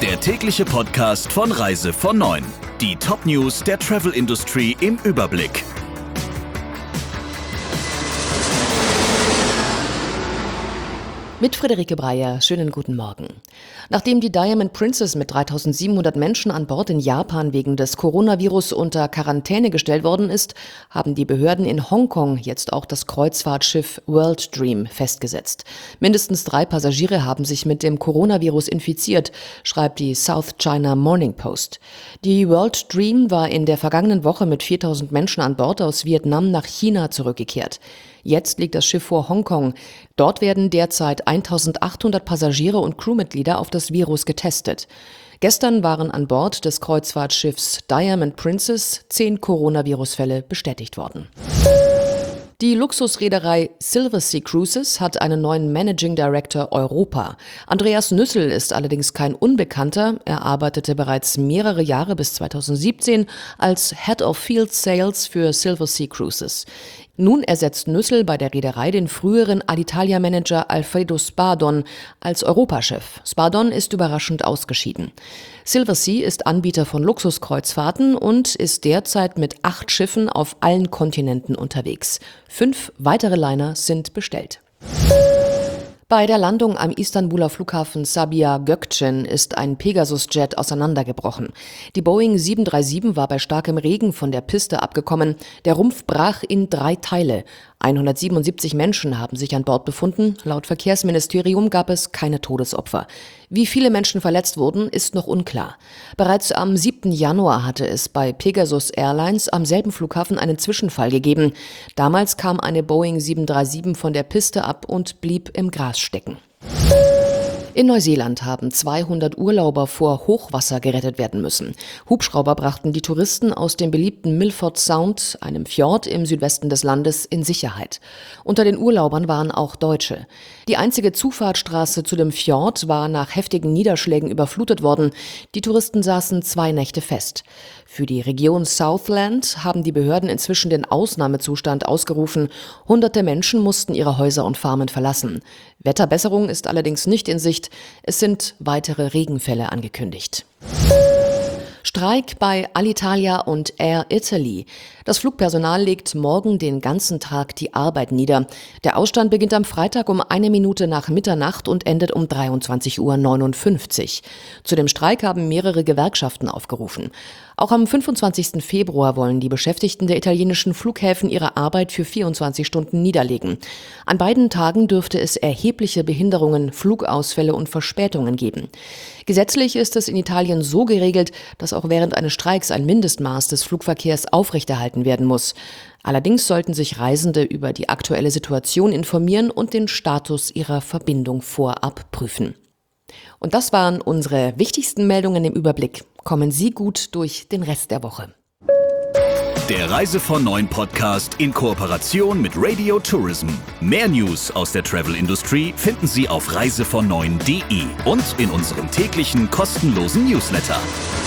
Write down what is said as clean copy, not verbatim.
Der tägliche Podcast von Reise von 9. Die Top-News der Travel-Industrie im Überblick. Mit Friederike Breyer, schönen guten Morgen. Nachdem die Diamond Princess mit 3.700 Menschen an Bord in Japan wegen des Coronavirus unter Quarantäne gestellt worden ist, haben die Behörden in Hongkong jetzt auch das Kreuzfahrtschiff World Dream festgesetzt. Mindestens 3 Passagiere haben sich mit dem Coronavirus infiziert, schreibt die South China Morning Post. Die World Dream war in der vergangenen Woche mit 4.000 Menschen an Bord aus Vietnam nach China zurückgekehrt. Jetzt liegt das Schiff vor Hongkong. Dort werden derzeit 1.800 Passagiere und Crewmitglieder auf das Virus getestet. Gestern waren an Bord des Kreuzfahrtschiffs Diamond Princess 10 Coronavirus-Fälle bestätigt worden. Die Luxusreederei Silversea Cruises hat einen neuen Managing Director Europa. Andreas Nüssel ist allerdings kein Unbekannter. Er arbeitete bereits mehrere Jahre bis 2017 als Head of Field Sales für Silversea Cruises. Nun ersetzt Nüssel bei der Reederei den früheren Alitalia-Manager Alfredo Spadon als Europachef. Spadon ist überraschend ausgeschieden. Silversea ist Anbieter von Luxuskreuzfahrten und ist derzeit mit 8 Schiffen auf allen Kontinenten unterwegs. 5 weitere Liner sind bestellt. Bei der Landung am Istanbuler Flughafen Sabiha Gökçen ist ein Pegasus-Jet auseinandergebrochen. Die Boeing 737 war bei starkem Regen von der Piste abgekommen. Der Rumpf brach in 3 Teile. 177 Menschen haben sich an Bord befunden. Laut Verkehrsministerium gab es keine Todesopfer. Wie viele Menschen verletzt wurden, ist noch unklar. Bereits am 7. Januar hatte es bei Pegasus Airlines am selben Flughafen einen Zwischenfall gegeben. Damals kam eine Boeing 737 von der Piste ab und blieb im Gras stecken. In Neuseeland haben 200 Urlauber vor Hochwasser gerettet werden müssen. Hubschrauber brachten die Touristen aus dem beliebten Milford Sound, einem Fjord im Südwesten des Landes, in Sicherheit. Unter den Urlaubern waren auch Deutsche. Die einzige Zufahrtsstraße zu dem Fjord war nach heftigen Niederschlägen überflutet worden. Die Touristen saßen 2 Nächte fest. Für die Region Southland haben die Behörden inzwischen den Ausnahmezustand ausgerufen. Hunderte Menschen mussten ihre Häuser und Farmen verlassen. Wetterbesserung ist allerdings nicht in Sicht. Es sind weitere Regenfälle angekündigt. Streik bei Alitalia und Air Italy. Das Flugpersonal legt morgen den ganzen Tag die Arbeit nieder. Der Ausstand beginnt am Freitag um 1 Minute nach Mitternacht und endet um 23:59 Uhr. Zu dem Streik haben mehrere Gewerkschaften aufgerufen. Auch am 25. Februar wollen die Beschäftigten der italienischen Flughäfen ihre Arbeit für 24 Stunden niederlegen. An beiden Tagen dürfte es erhebliche Behinderungen, Flugausfälle und Verspätungen geben. Gesetzlich ist es in Italien so geregelt, dass auch während eines Streiks ein Mindestmaß des Flugverkehrs aufrechterhalten werden muss. Allerdings sollten sich Reisende über die aktuelle Situation informieren und den Status ihrer Verbindung vorab prüfen. Und das waren unsere wichtigsten Meldungen im Überblick. Kommen Sie gut durch den Rest der Woche. Der Reise von 9 Podcast in Kooperation mit Radio Tourism. Mehr News aus der Travel-Industrie finden Sie auf reisevon9.de und in unserem täglichen kostenlosen Newsletter.